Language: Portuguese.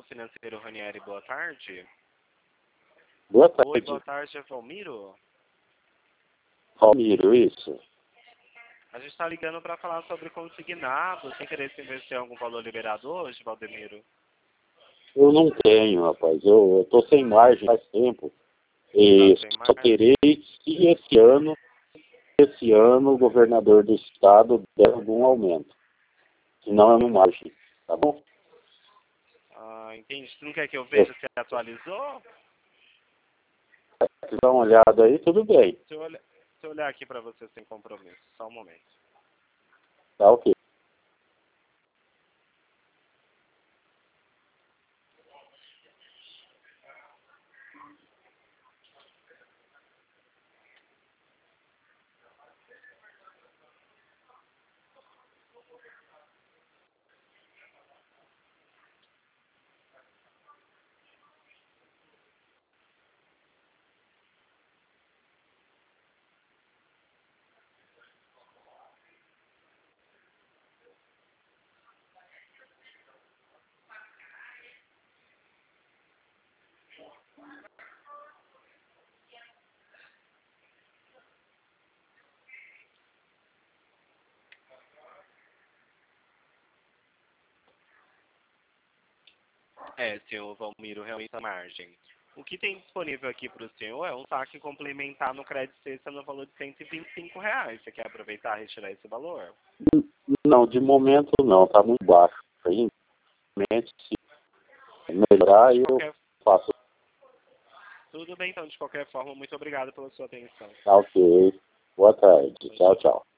Instituto Financeiro Ranieri, boa tarde. Boa tarde. Oi, boa tarde, é Valmiro? Valmiro, isso. A gente está ligando para falar sobre consignado. Tem interesse em investir algum valor liberado hoje, Valdemiro? Eu não tenho, rapaz. Eu tô sem margem faz tempo. E Tá sem só margem? terei se esse ano o governador do estado der algum aumento. Senão eu não margem, tá bom? Ah, entendi. Você não quer que eu veja se atualizou? Se dá uma olhada aí, tudo bem. Se eu olhar aqui para você sem compromisso. Só um momento. Tá ok. Senhor Valmiro, realmente a margem. O que tem disponível aqui para o senhor é um saque complementar no crédito sexta no valor de R$ 125. Você quer aproveitar e retirar esse valor? Não, de momento não, tá muito baixo. Realmente, se melhorar, eu faço. Tudo bem, então, de qualquer forma, muito obrigado pela sua atenção. Tá ok. Boa tarde. Tchau, tchau.